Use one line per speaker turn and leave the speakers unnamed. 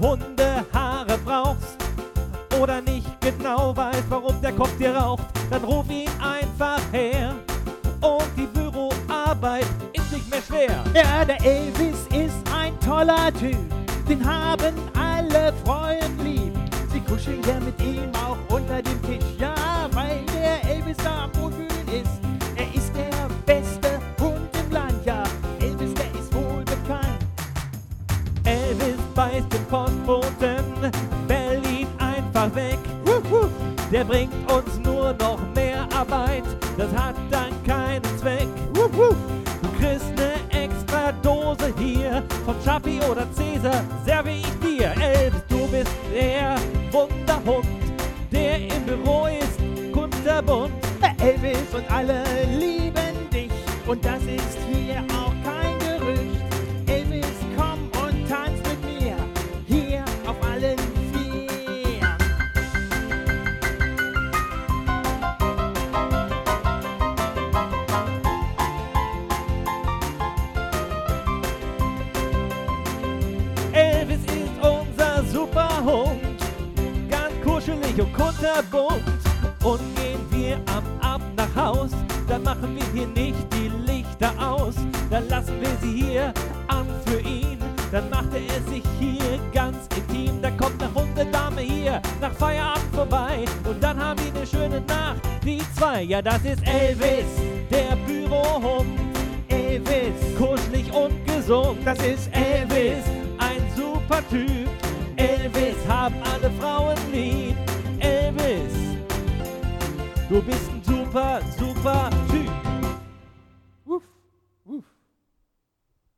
Hundehaare brauchst oder nicht genau weißt, warum der Kopf dir raucht, dann ruf ihn einfach her und die Büroarbeit ist nicht mehr schwer.
Ja, der Elvis ist ein toller Typ, den haben alle Freunde lieb. Sie kuscheln gern mit ihm auch unter dem Tisch, ja, weil der Elvis da am Wohlfühlen ist. Er ist der beste Hund im Land, ja, Elvis, der ist wohl bekannt.
Elvis beißt den Postboten, bell ihn einfach weg. Der bringt uns nur noch mehr Arbeit, das hat dann keinen Zweck. Du kriegst ne extra Dose hier, von Chappi oder Cäsar serve ich dir. Elvis, du bist der Wunderhund, der im Büro ist kunterbunt.
Der Elvis und alle lieben dich und das ist hier auch kein Gerücht. Elvis, komm und tanz mit mir, hier auf allen vier.
Elvis ist unser Superhund, ganz kuschelig und kunterbunt. Und gehen wir am Abend nach Haus, dann machen wir hier nicht die Lichter aus. Dann lassen wir sie hier an für ihn, dann macht er sich hier ganz intim. Dann kommt eine Hundedame hier nach Feierabend vorbei und dann haben wir eine schöne Nacht, die zwei. Ja, das ist Elvis, der Bürohund. Elvis, kuschelig und gesund.
Das ist
Elvis, ein super Typ. Elvis, haben alle Frauen lieb. Elvis, du bist ein super, super